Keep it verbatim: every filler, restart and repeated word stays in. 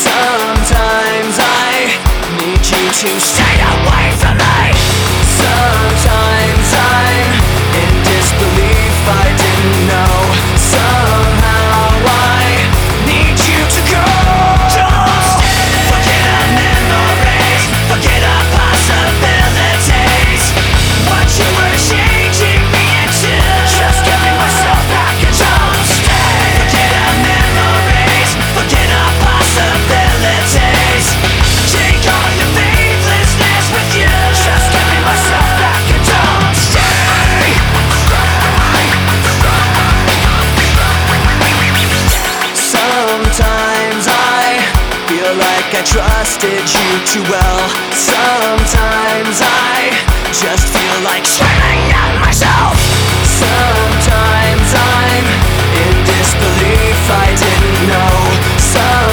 Sometimes I need you to stay away from me. Sometimes I'm in disbelief, I didn't know. Somehow I need you to go. Don't forget our memories, forget our possibilities. What you were changing me into, just giving myself back and don't stay. Forget our memories, forget our possibilities. Take all your faithlessness with you, just giving myself back and don't stay. Sometimes I feel like I trusted you too well. Sometimes I just feel like screaming at myself. Sometimes I'm in disbelief, I didn't know. Sometimes